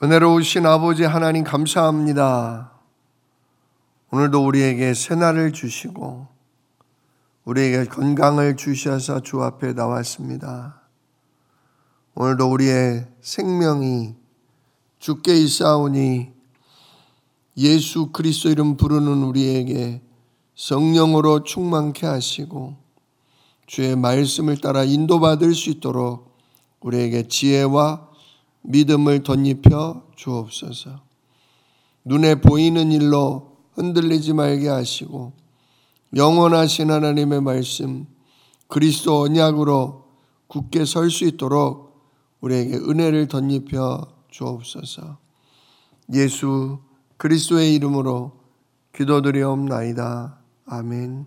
은혜로우신 아버지 하나님 감사합니다. 오늘도 우리에게 새날을 주시고 우리에게 건강을 주셔서 주 앞에 나왔습니다. 오늘도 우리의 생명이 주께 있사오니 예수 그리스도 이름 부르는 우리에게 성령으로 충만케 하시고 주의 말씀을 따라 인도받을 수 있도록 우리에게 지혜와 믿음을 덧입혀 주옵소서. 눈에 보이는 일로 흔들리지 말게 하시고 영원하신 하나님의 말씀 그리스도 언약으로 굳게 설 수 있도록 우리에게 은혜를 덧입혀 주옵소서. 예수 그리스도의 이름으로 기도드리옵나이다. 아멘.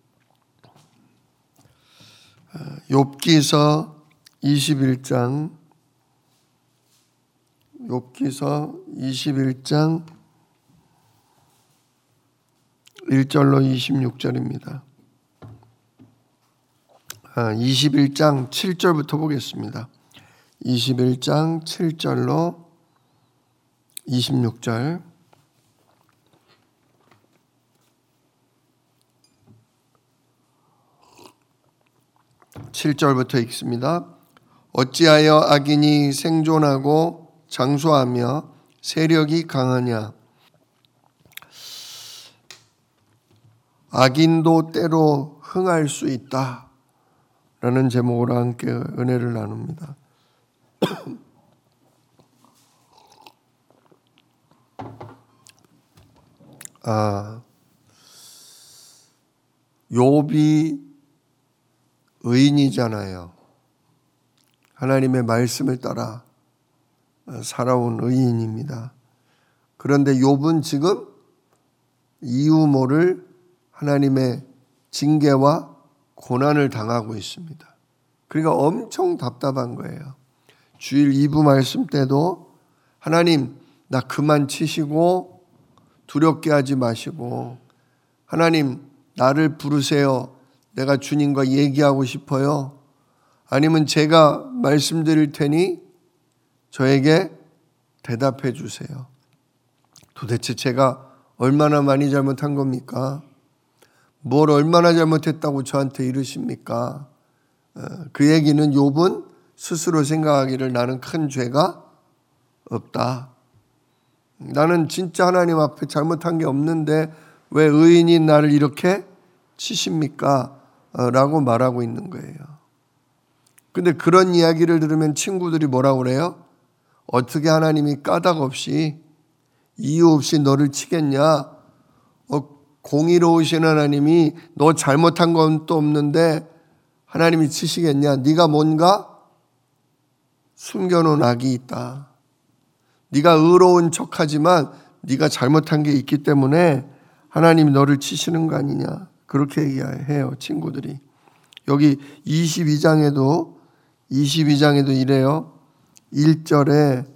욥기서 21장 1절로 26절입니다. 21장 7절부터 보겠습니다. 21장 7절로 26절. (7절부터) 읽습니다. 어찌하여 악인이 생존하고 장수하며 세력이 강하냐? 악인도 때로 흥할 수 있다 라는 제목으로 함께 은혜를 나눕니다. 욥이 의인이잖아요. 하나님의 말씀을 따라 살아온 의인입니다. 그런데 욥은 지금 이유 모를 하나님의 징계와 고난을 당하고 있습니다. 그러니까 엄청 답답한 거예요. 주일 2부 말씀 때도 하나님 나 그만 치시고 두렵게 하지 마시고 하나님 나를 부르세요. 내가 주님과 얘기하고 싶어요. 아니면 제가 말씀드릴 테니 저에게 대답해 주세요. 도대체 제가 얼마나 많이 잘못한 겁니까? 뭘 얼마나 잘못했다고 저한테 이러십니까? 그 얘기는 욥은 스스로 생각하기를 나는 큰 죄가 없다. 나는 진짜 하나님 앞에 잘못한 게 없는데 왜 의인이 나를 이렇게 치십니까? 라고 말하고 있는 거예요. 근데 그런 이야기를 들으면 친구들이 뭐라고 그래요? 어떻게 하나님이 까닭 없이 이유 없이 너를 치겠냐? 공의로우신 하나님이 너 잘못한 건 또 없는데 하나님이 치시겠냐? 네가 뭔가 숨겨놓은 악이 있다. 네가 의로운 척하지만 네가 잘못한 게 있기 때문에 하나님이 너를 치시는 거 아니냐? 그렇게 얘기해요, 친구들이. 여기 22장에도 이래요. 1절에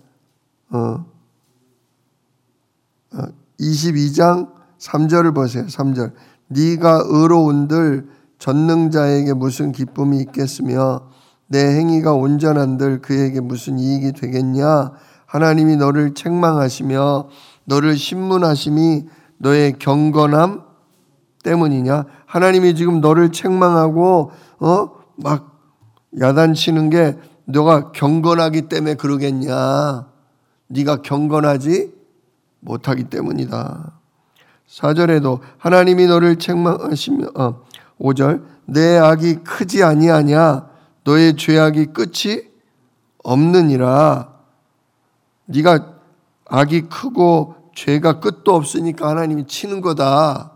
22장 3절을 보세요. 3절. 네가 의로운들 전능자에게 무슨 기쁨이 있겠으며 내 행위가 온전한들 그에게 무슨 이익이 되겠냐? 하나님이 너를 책망하시며 너를 신문하심이 너의 경건함 때문이냐? 하나님이 지금 너를 책망하고 막 야단치는 게 너가 경건하기 때문에 그러겠냐? 네가 경건하지 못하기 때문이다. 4절에도 하나님이 너를 책망하시며 5절 내 악이 크지 아니하냐? 너의 죄악이 끝이 없느니라. 네가 악이 크고 죄가 끝도 없으니까 하나님이 치는 거다.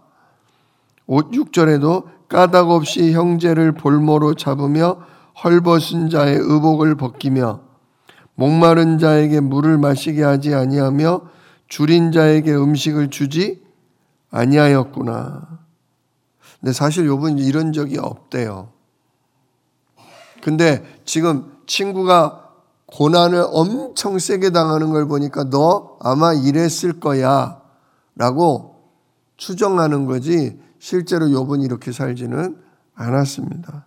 6절에도 까닭 없이 형제를 볼모로 잡으며 헐벗은 자의 의복을 벗기며 목마른 자에게 물을 마시게 하지 아니하며 줄인 자에게 음식을 주지 아니하였구나. 근데 사실 욥은 이런 적이 없대요. 근데 지금 친구가 고난을 엄청 세게 당하는 걸 보니까 너 아마 이랬을 거야 라고 추정하는 거지 실제로 욥은 이렇게 살지는 않았습니다.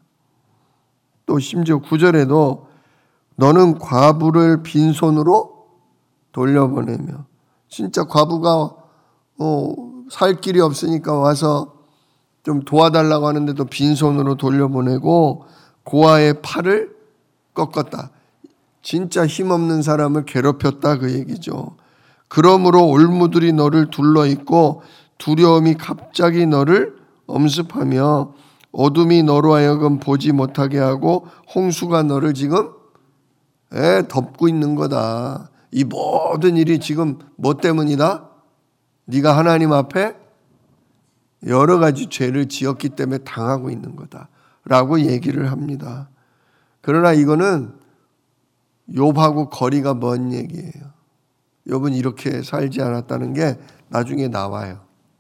또 심지어 9절에도 너는 과부를 빈손으로 돌려보내며, 진짜 과부가 살 길이 없으니까 와서 좀 도와달라고 하는데도 빈손으로 돌려보내고 고아의 팔을 꺾었다. 진짜 힘없는 사람을 괴롭혔다 그 얘기죠. 그러므로 올무들이 너를 둘러있고 두려움이 갑자기 너를 엄습하며 어둠이 너로 하여금 보지 못하게 하고 홍수가 너를 지금 덮고 있는 거다. 이 모든 일이 지금 뭐 때문이다? 네가 하나님 앞에 여러 가지 죄를 지었기 때문에 당하고 있는 거다 라고 얘기를 합니다. 그러나 이거는 욥하고 거리가 먼 얘기예요. 욥은 이렇게 살지 않았다는 게 나중에 나와요.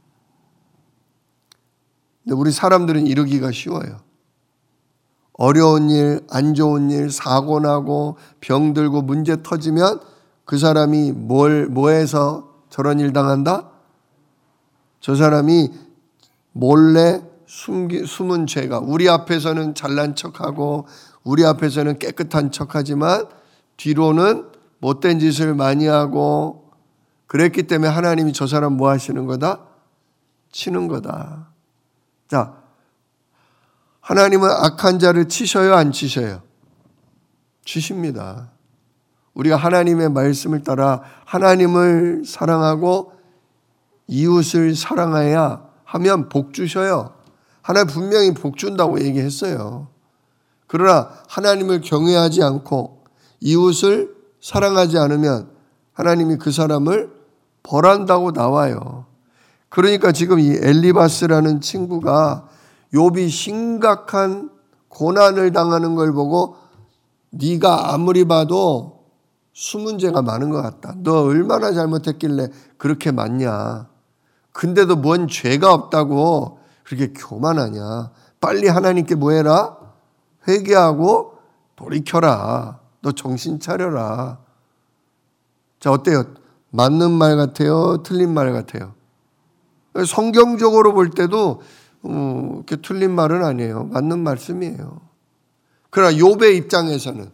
근데 우리 사람들은 이러기가 쉬워요. 어려운 일, 안 좋은 일, 사고 나고 병들고 문제 터지면 그 사람이 뭐해서 저런 일 당한다? 저 사람이 몰래 숨은 죄가, 우리 앞에서는 잘난 척하고 우리 앞에서는 깨끗한 척하지만 뒤로는 못된 짓을 많이 하고, 그랬기 때문에 하나님이 저 사람 뭐 하시는 거다? 치는 거다. 자, 하나님은 악한 자를 치셔요, 안 치셔요? 치십니다. 우리가 하나님의 말씀을 따라 하나님을 사랑하고 이웃을 사랑해야 하면 복 주셔요. 하나님 분명히 복 준다고 얘기했어요. 그러나 하나님을 경외하지 않고 이웃을 사랑하지 않으면 하나님이 그 사람을 벌한다고 나와요. 그러니까 지금 이 엘리바스라는 친구가 욥이 심각한 고난을 당하는 걸 보고 네가 아무리 봐도 숨은 죄가 많은 것 같다. 너 얼마나 잘못했길래 그렇게 많냐. 근데도 뭔 죄가 없다고 그렇게 교만하냐. 빨리 하나님께 뭐 해라? 회개하고 돌이켜라. 너 정신 차려라. 자, 어때요? 맞는 말 같아요? 틀린 말 같아요? 성경적으로 볼 때도 이렇게 틀린 말은 아니에요. 맞는 말씀이에요. 그러나 욥의 입장에서는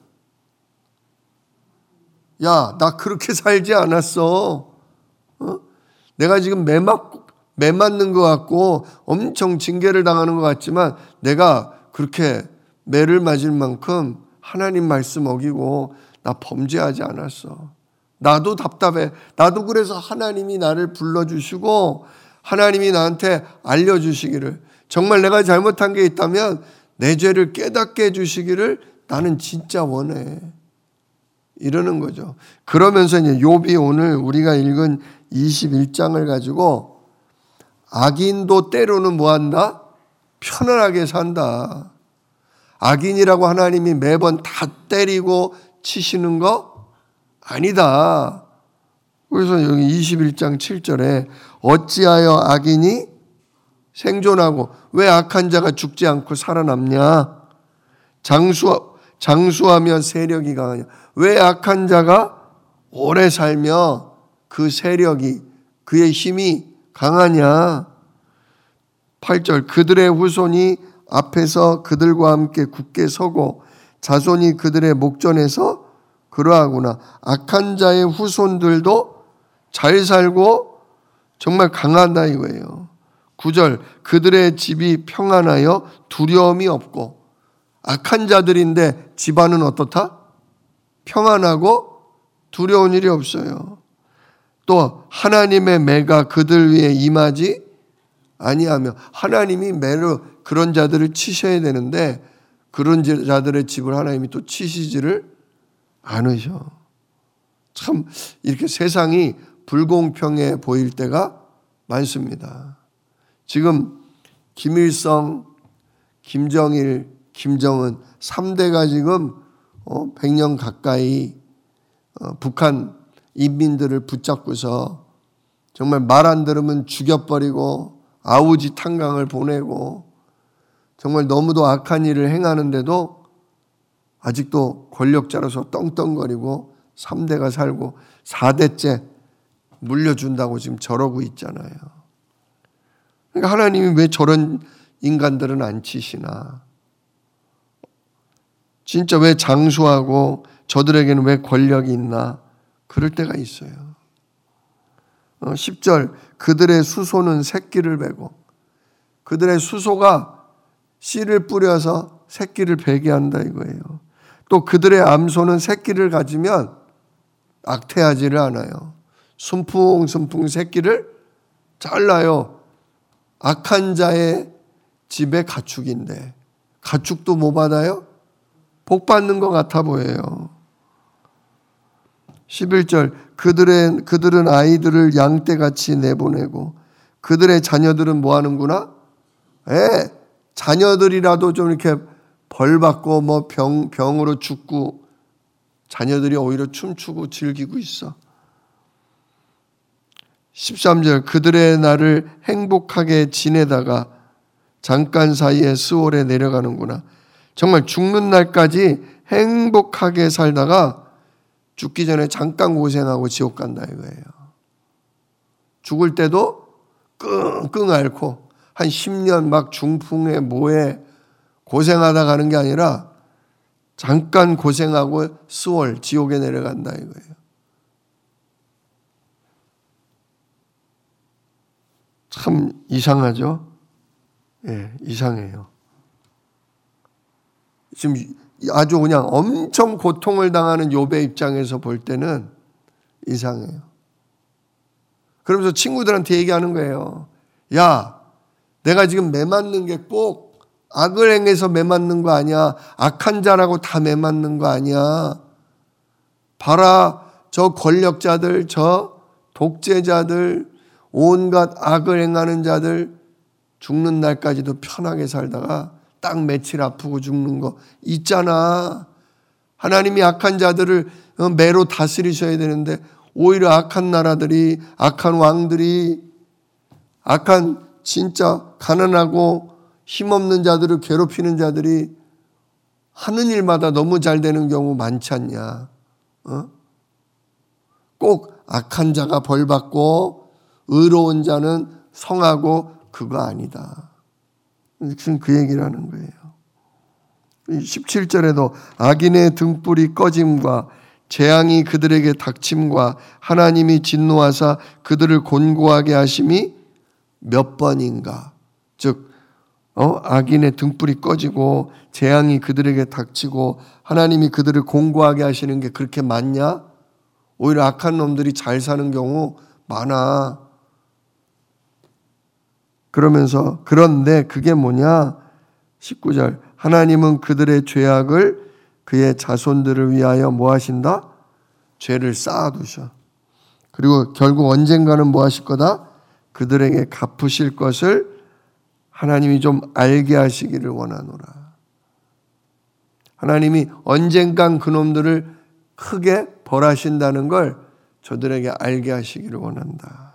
야, 나 그렇게 살지 않았어. 내가 지금 매 맞는 것 같고 엄청 징계를 당하는 것 같지만 내가 그렇게 매를 맞을 만큼 하나님 말씀 어기고 나 범죄하지 않았어. 나도 답답해. 나도 그래서 하나님이 나를 불러주시고 하나님이 나한테 알려주시기를, 정말 내가 잘못한 게 있다면 내 죄를 깨닫게 해주시기를 나는 진짜 원해. 이러는 거죠. 그러면서 이제 욥이 오늘 우리가 읽은 21장을 가지고 악인도 때로는 뭐한다? 편안하게 산다. 악인이라고 하나님이 매번 다 때리고 치시는 거 아니다. 그래서 여기 21장 7절에 어찌하여 악인이 생존하고 왜 악한 자가 죽지 않고 살아남냐? 장수하며 세력이 강하냐? 왜 악한 자가 오래 살며 그 세력이, 그의 힘이 강하냐? 8절 그들의 후손이 앞에서 그들과 함께 굳게 서고 자손이 그들의 목전에서 그러하구나. 악한 자의 후손들도 잘 살고 정말 강하다 이거예요. 9절 그들의 집이 평안하여 두려움이 없고, 악한 자들인데 집안은 어떻다? 평안하고 두려운 일이 없어요. 또 하나님의 매가 그들 위에 임하지 아니하며, 하나님이 매로 그런 자들을 치셔야 되는데 그런 자들의 집을 하나님이 또 치시지를 않으셔. 참 이렇게 세상이 불공평해 보일 때가 많습니다. 지금 김일성, 김정일, 김정은 3대가 지금 100년 가까이 북한 인민들을 붙잡고서 정말 말 안 들으면 죽여버리고 아우지 탄광을 보내고 정말 너무도 악한 일을 행하는데도 아직도 권력자로서 떵떵거리고 3대가 살고 4대째 물려준다고 지금 저러고 있잖아요. 그러니까 하나님이 왜 저런 인간들은 안 치시나? 진짜 왜 장수하고 저들에게는 왜 권력이 있나? 그럴 때가 있어요. 10절 그들의 수소는 새끼를 베고, 그들의 수소가 씨를 뿌려서 새끼를 베게 한다 이거예요. 또 그들의 암소는 새끼를 가지면 악태하지를 않아요. 순풍순풍 새끼를 잘라요. 악한 자의 집의 가축인데 가축도 뭐 받아요? 복 받는 것 같아 보여요. 11절 그들은 아이들을 양떼같이 내보내고 그들의 자녀들은 뭐 하는구나? 자녀들이라도 좀 이렇게 벌 받고 뭐 병으로 죽고 자녀들이 오히려 춤추고 즐기고 있어. 13절 그들의 날을 행복하게 지내다가 잠깐 사이에 스월에 내려가는구나. 정말 죽는 날까지 행복하게 살다가 죽기 전에 잠깐 고생하고 지옥 간다 이거예요. 죽을 때도 끙끙 앓고 한 10년 막 중풍에 뭐에 고생하다 가는 게 아니라 잠깐 고생하고 스월 지옥에 내려간다 이거예요. 참 이상하죠? 예, 이상해요. 지금 아주 그냥 엄청 고통을 당하는 욥의 입장에서 볼 때는 이상해요. 그러면서 친구들한테 얘기하는 거예요. 야, 내가 지금 매맞는 게 꼭 악을 행해서 매맞는 거 아니야. 악한 자라고 다 매맞는 거 아니야. 봐라, 저 권력자들, 저 독재자들, 온갖 악을 행하는 자들 죽는 날까지도 편하게 살다가 딱 며칠 아프고 죽는 거 있잖아. 하나님이 악한 자들을 매로 다스리셔야 되는데 오히려 악한 나라들이, 악한 왕들이, 악한 진짜 가난하고 힘없는 자들을 괴롭히는 자들이 하는 일마다 너무 잘 되는 경우 많지 않냐. 꼭 악한 자가 벌 받고 의로운 자는 성하고 그거 아니다. 지금 그 얘기를 하는 거예요. 17절에도 악인의 등불이 꺼짐과 재앙이 그들에게 닥침과 하나님이 진노하사 그들을 곤고하게 하심이 몇 번인가. 즉 악인의 등불이 꺼지고 재앙이 그들에게 닥치고 하나님이 그들을 곤고하게 하시는 게 그렇게 많냐? 오히려 악한 놈들이 잘 사는 경우 많아. 그러면서 그런데 그게 뭐냐? 19절 하나님은 그들의 죄악을 그의 자손들을 위하여 뭐 하신다? 죄를 쌓아두셔. 그리고 결국 언젠가는 뭐 하실 거다? 그들에게 갚으실 것을 하나님이 좀 알게 하시기를 원하노라. 하나님이 언젠간 그놈들을 크게 벌하신다는 걸 저들에게 알게 하시기를 원한다.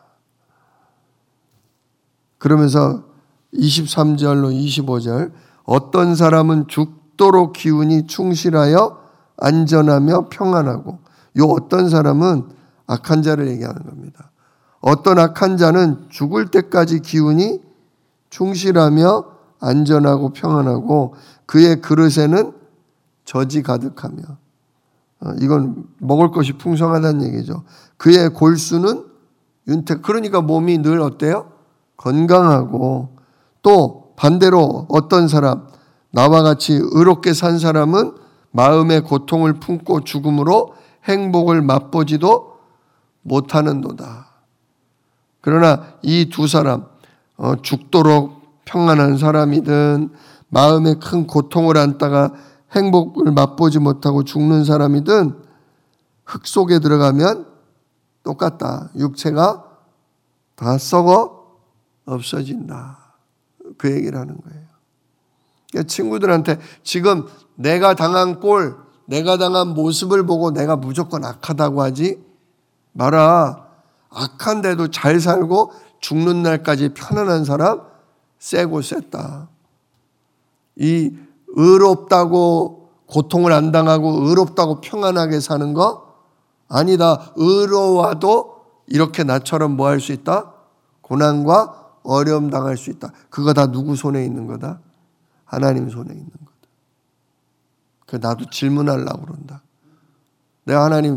그러면서 23절로 25절 어떤 사람은 죽도록 기운이 충실하여 안전하며 평안하고 요 어떤 사람은 악한 자를 얘기하는 겁니다. 어떤 악한 자는 죽을 때까지 기운이 충실하며 안전하고 평안하고 그의 그릇에는 젖이 가득하며 이건 먹을 것이 풍성하다는 얘기죠. 그의 골수는 윤택 그러니까 몸이 늘 어때요? 건강하고 또 반대로 어떤 사람 나와 같이 의롭게 산 사람은 마음의 고통을 품고 죽음으로 행복을 맛보지도 못하는도다. 그러나 이 두 사람 죽도록 평안한 사람이든 마음에 큰 고통을 안다가 행복을 맛보지 못하고 죽는 사람이든 흙 속에 들어가면 똑같다. 육체가 다 썩어 없어진다. 그 얘기를 하는 거예요. 그러니까 친구들한테 지금 내가 당한 꼴, 내가 당한 모습을 보고 내가 무조건 악하다고 하지 마라. 악한데도 잘 살고 죽는 날까지 편안한 사람 세고 셌다. 이 의롭다고 고통을 안 당하고 의롭다고 평안하게 사는 거 아니다. 의로워도 이렇게 나처럼 뭐 할 수 있다? 고난과 어려움 당할 수 있다. 그거 다 누구 손에 있는 거다? 하나님 손에 있는 거다. 그 나도 질문하려고 그런다. 내가 하나님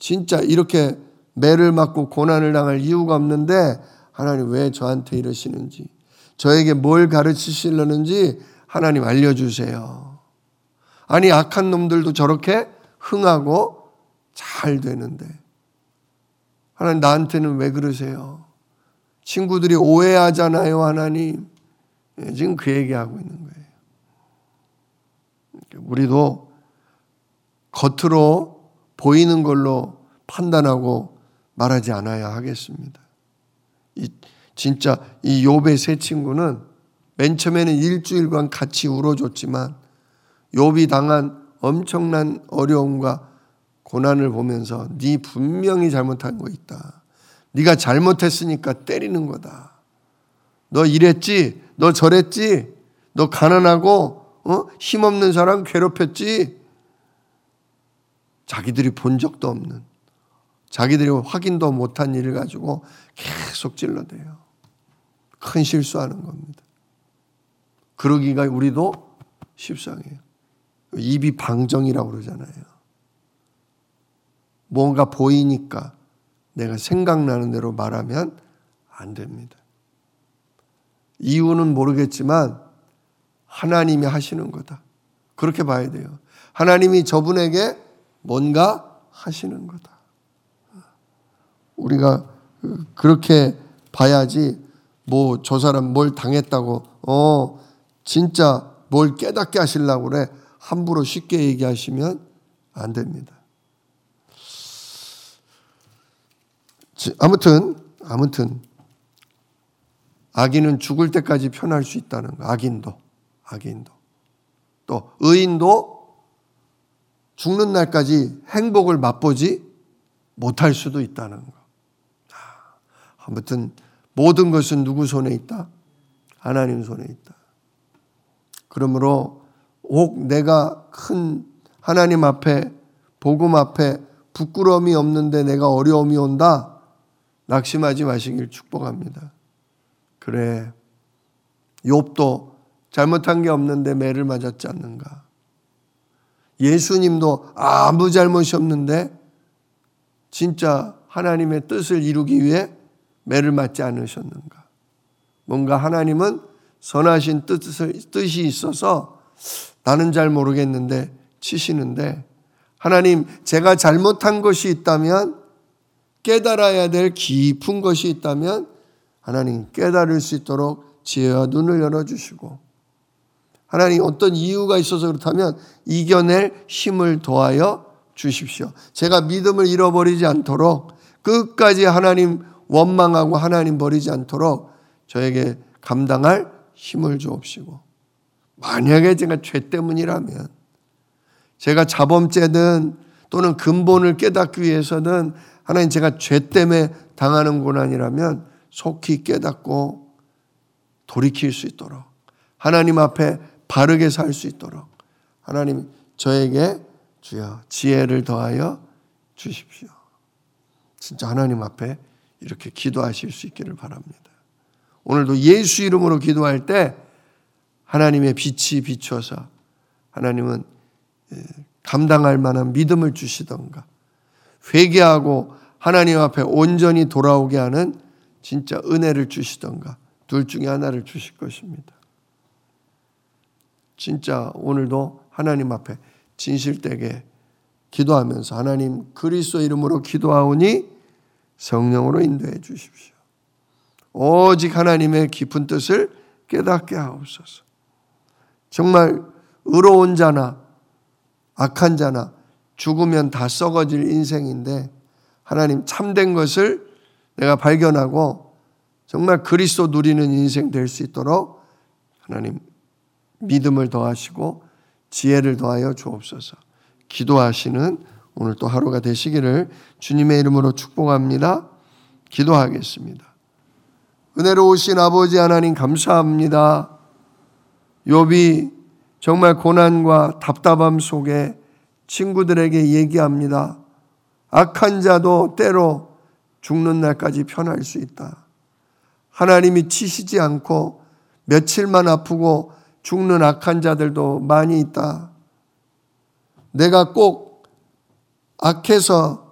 진짜 이렇게 매를 맞고 고난을 당할 이유가 없는데 하나님 왜 저한테 이러시는지, 저에게 뭘 가르치시려는지 하나님 알려주세요. 아니 악한 놈들도 저렇게 흥하고 잘 되는데 하나님 나한테는 왜 그러세요? 친구들이 오해하잖아요, 하나님. 지금 그 얘기하고 있는 거예요. 우리도 겉으로 보이는 걸로 판단하고 말하지 않아야 하겠습니다. 진짜 이 욥의 세 친구는 맨 처음에는 일주일간 같이 울어줬지만 욥이 당한 엄청난 어려움과 고난을 보면서 네 분명히 잘못한 거 있다. 네가 잘못했으니까 때리는 거다. 너 이랬지? 너 저랬지? 너 가난하고 힘없는 사람 괴롭혔지? 자기들이 본 적도 없는, 자기들이 확인도 못한 일을 가지고 계속 찔러대요. 큰 실수하는 겁니다. 그러기가 우리도 십상해요. 입이 방정이라고 그러잖아요. 뭔가 보이니까 내가 생각나는 대로 말하면 안 됩니다. 이유는 모르겠지만 하나님이 하시는 거다. 그렇게 봐야 돼요. 하나님이 저분에게 뭔가 하시는 거다. 우리가 그렇게 봐야지 뭐 저 사람 뭘 당했다고 진짜 뭘 깨닫게 하시려고 그래 함부로 쉽게 얘기하시면 안 됩니다. 아무튼 악인은 죽을 때까지 편할 수 있다는 거. 악인도 또 의인도 죽는 날까지 행복을 맛보지 못할 수도 있다는 거. 아무튼 모든 것은 누구 손에 있다? 하나님 손에 있다. 그러므로 혹 내가 큰 하나님 앞에 복음 앞에 부끄러움이 없는데 내가 어려움이 온다, 낙심하지 마시길 축복합니다. 그래, 욥도 잘못한 게 없는데 매를 맞았지 않는가? 예수님도 아무 잘못이 없는데 진짜 하나님의 뜻을 이루기 위해 매를 맞지 않으셨는가? 뭔가 하나님은 선하신 뜻이 있어서 나는 잘 모르겠는데 치시는데, 하나님 제가 잘못한 것이 있다면, 깨달아야 될 깊은 것이 있다면 하나님 깨달을 수 있도록 지혜와 눈을 열어주시고, 하나님 어떤 이유가 있어서 그렇다면 이겨낼 힘을 더하여 주십시오. 제가 믿음을 잃어버리지 않도록, 끝까지 하나님 원망하고 하나님 버리지 않도록 저에게 감당할 힘을 주옵시고, 만약에 제가 죄 때문이라면, 제가 자범죄든 또는 근본을 깨닫기 위해서는 하나님 제가 죄 때문에 당하는 고난이라면 속히 깨닫고 돌이킬 수 있도록, 하나님 앞에 바르게 살 수 있도록 하나님 저에게 주여 지혜를 더하여 주십시오. 진짜 하나님 앞에 이렇게 기도하실 수 있기를 바랍니다. 오늘도 예수 이름으로 기도할 때 하나님의 빛이 비춰서 하나님은 감당할 만한 믿음을 주시던가, 회개하고 하나님 앞에 온전히 돌아오게 하는 진짜 은혜를 주시던가, 둘 중에 하나를 주실 것입니다. 진짜 오늘도 하나님 앞에 진실되게 기도하면서 하나님 그리스도 이름으로 기도하오니 성령으로 인도해 주십시오. 오직 하나님의 깊은 뜻을 깨닫게 하옵소서. 정말 의로운 자나 악한 자나 죽으면 다 썩어질 인생인데 하나님 참된 것을 내가 발견하고 정말 그리스도 누리는 인생 될 수 있도록 하나님 믿음을 더하시고 지혜를 더하여 주옵소서. 기도하시는 오늘 또 하루가 되시기를 주님의 이름으로 축복합니다. 기도하겠습니다. 은혜로우신 아버지 하나님 감사합니다. 욥이 정말 고난과 답답함 속에 친구들에게 얘기합니다. 악한 자도 때로 죽는 날까지 편할 수 있다. 하나님이 치시지 않고 며칠만 아프고 죽는 악한 자들도 많이 있다. 내가 꼭 악해서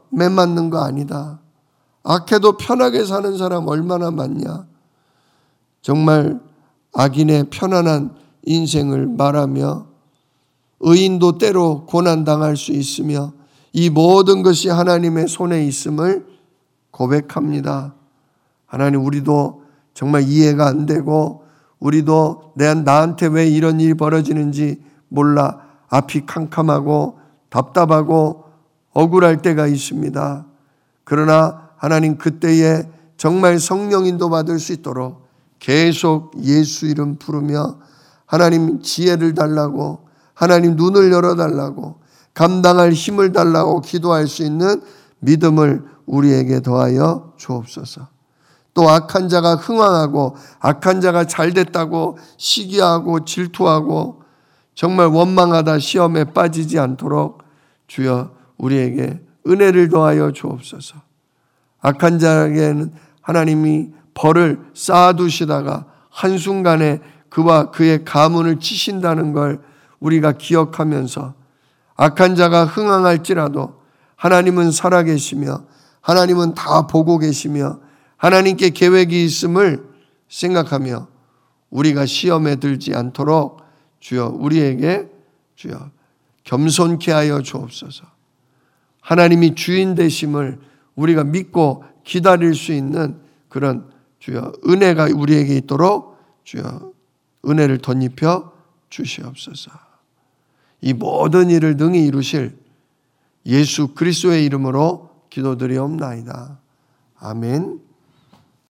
매맞는 거 아니다. 악해도 편하게 사는 사람 얼마나 많냐. 정말 악인의 편안한 인생을 말하며 의인도 때로 고난당할 수 있으며 이 모든 것이 하나님의 손에 있음을 고백합니다. 하나님, 우리도 정말 이해가 안 되고 우리도 나한테 왜 이런 일이 벌어지는지 몰라 앞이 캄캄하고 답답하고 억울할 때가 있습니다. 그러나 하나님, 그때에 정말 성령 인도 받을 수 있도록 계속 예수 이름 부르며 하나님 지혜를 달라고, 하나님 눈을 열어달라고, 감당할 힘을 달라고 기도할 수 있는 믿음을 우리에게 더하여 주옵소서. 또 악한 자가 흥황하고 악한 자가 잘됐다고 시기하고 질투하고 정말 원망하다 시험에 빠지지 않도록 주여 우리에게 은혜를 더하여 주옵소서. 악한 자에게는 하나님이 벌을 쌓아두시다가 한순간에 그와 그의 가문을 치신다는 걸 우리가 기억하면서 악한 자가 흥황할지라도 하나님은 살아계시며 하나님은 다 보고 계시며 하나님께 계획이 있음을 생각하며 우리가 시험에 들지 않도록 주여 우리에게 주여 겸손케 하여 주옵소서. 하나님이 주인 되심을 우리가 믿고 기다릴 수 있는 그런 주여 은혜가 우리에게 있도록 주여 은혜를 덧입혀 주시옵소서. 이 모든 일을 능히 이루실 예수 그리스도의 이름으로 기도드리옵나이다. 아멘.